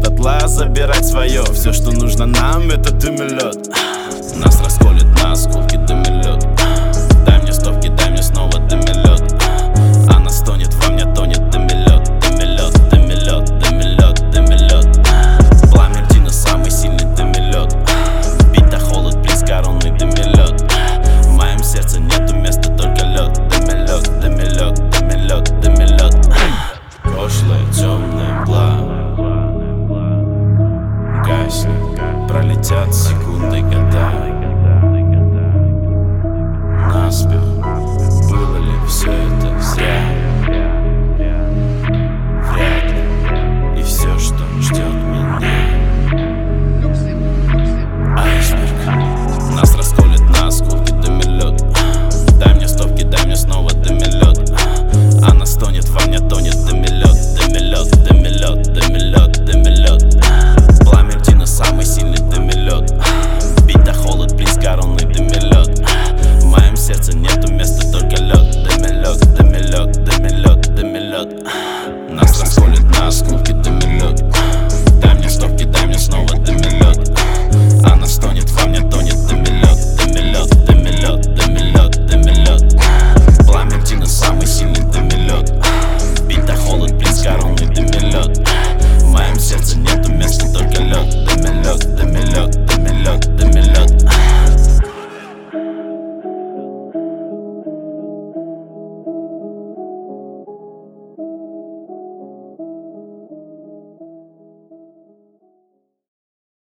дотла забирать свое. Все, что нужно нам, это дым и лед. Нас расколет на осколки дым и лед. Дай мне стопки, дай мне снова дым и лед. Она стонет, во мне тонет дым и лед. Дым и лед, дым и лед, дым и лед, дым и лед. Пламя Дина самый сильный дым и лед. Бита холод, близ коронный дым и лед. В моем сердце нету места, только лед. Дым и лед, дым и лед, дым и лед, дым и лед. Прошлое темная мгла гаснет, пролетят секунды, года. Наспех, было ли все это зря?